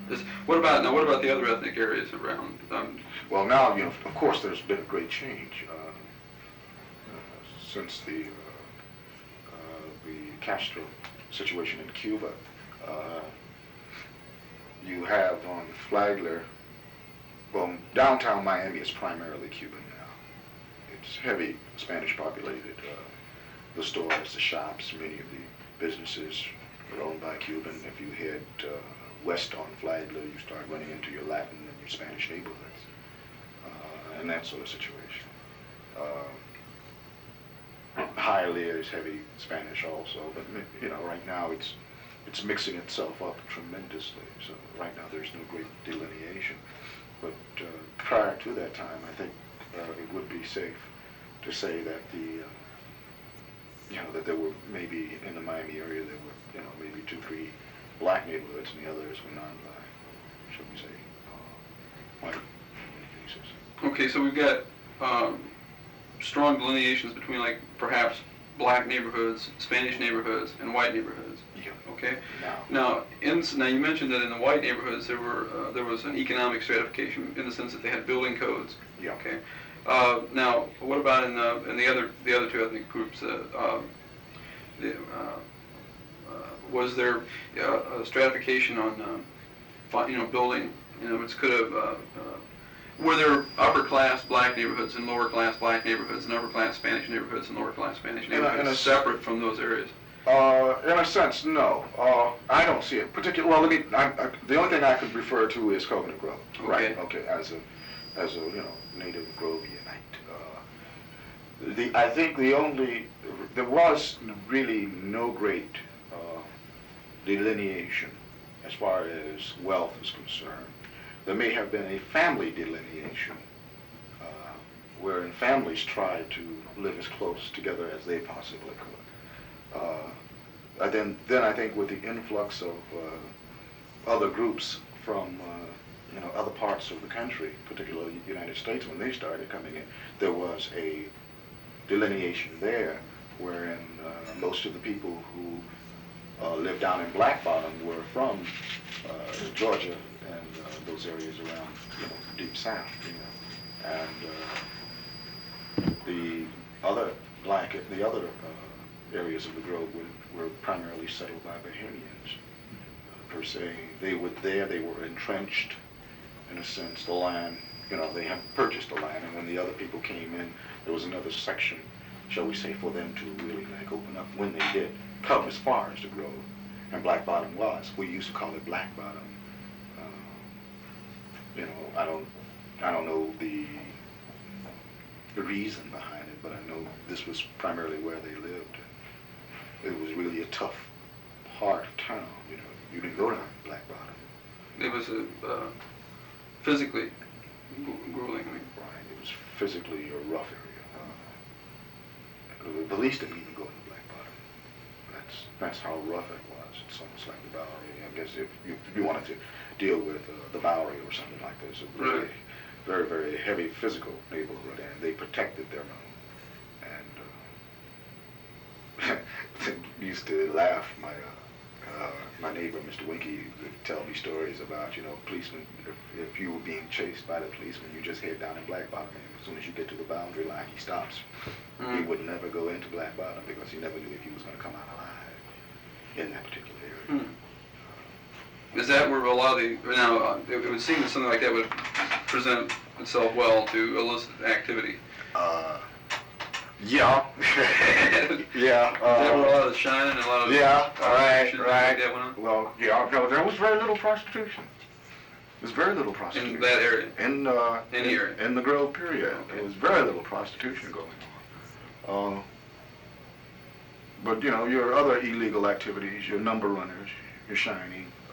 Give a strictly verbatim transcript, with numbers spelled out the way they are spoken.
Is, what about now? What about the other ethnic areas around? Um, well, now you know, of course, there's been a great change uh, uh, since the uh, uh, the Castro situation in Cuba. Uh, you have on Flagler. Well, downtown Miami is primarily Cuban now. It's heavy Spanish populated. Uh, the stores, the shops, many of the businesses are owned by Cuban. If you head uh, west on Flagler, you start running into your Latin and your Spanish neighborhoods, uh, and that sort of situation. Uh, Hialeah is heavy Spanish also, but you know, right now it's it's mixing itself up tremendously. So right now there's no great delineation. But uh, prior to that time, I think uh, it would be safe to say that the, uh, you know, that there were maybe in the Miami area there were, you know, maybe two, three black neighborhoods, and the others were non-black, or should we say, uh, white in many cases. okay, so we've got um, strong delineations between, like, perhaps black neighborhoods, Spanish neighborhoods, and white neighborhoods. Yeah. Okay. Now, Now, in, now you mentioned that in the white neighborhoods there were uh, there was an economic stratification in the sense that they had building codes. yeah. Okay. Uh, now, what about in the in the other the other two ethnic groups? Uh, um, the, uh, uh, was there uh, a stratification on um, fi- you know building? You know, it's could have. Uh, uh, were there upper class black neighborhoods and lower class black neighborhoods and upper class Spanish neighborhoods and lower class Spanish In a- in neighborhoods a- separate from those areas? Uh, in a sense, no. Uh, I don't see it. Particular. Well, let me. I, I, the only thing I could refer to is Coconut Grove. Okay. Right. Okay. As a, as a you know native Grovianite. Uh, the I think the only there was really no great uh, delineation as far as wealth is concerned. There may have been a family delineation, uh, wherein families tried to live as close together as they possibly could. Uh, and then, then I think with the influx of uh, other groups from uh, you know other parts of the country, particularly the United States, when they started coming in, there was a delineation there, wherein uh, most of the people who uh, lived down in Black Bottom were from uh, Georgia and uh, those areas around you know deep south, you know, and uh, the other black, the other uh, areas of the Grove were, were primarily settled by Bahamians, uh, per se. They were there, they were entrenched, in a sense. The land, you know, they had purchased the land, and when the other people came in, there was another section, shall we say, for them to really like open up when they did come as far as the Grove. And Black Bottom was. We used to call it Black Bottom. Uh, you know, I don't, I don't know the, the reason behind it, but I know this was primarily where they lived. It was really a tough part of town. You know, you didn't go down to Black Bottom. It was a uh, physically grueling. I mean. Right. It was physically a rough area. Uh, the police didn't even go into Black Bottom. That's that's how rough it was. It's almost like the Bowery. I guess if you, if you wanted to deal with uh, the Bowery or something like this, a very, right. very, very heavy physical neighborhood, and they protected their own. And uh, used to laugh. My uh, uh, my neighbor, Mister Winky, would tell me stories about you know policemen. If, if you were being chased by the policeman, you just head down in Black Bottom, and as soon as you get to the boundary line, he stops. Mm. He would never go into Black Bottom because he never knew if he was going to come out alive in that particular area. Mm. Is that where a lot of the, now, uh, it, it would seem that something like that would present itself well to illicit activity. Uh, yeah. yeah. Uh, there were a Uh, lot of shining and a lot of yeah, right, prostitution right. like that went on well, yeah, no, there was very little prostitution. There's very little prostitution. in that area. In, uh, Any in, area. in the Grove period. Okay. There was very little prostitution going on. Uh, but, you know, your other illegal activities, your number runners, your shining,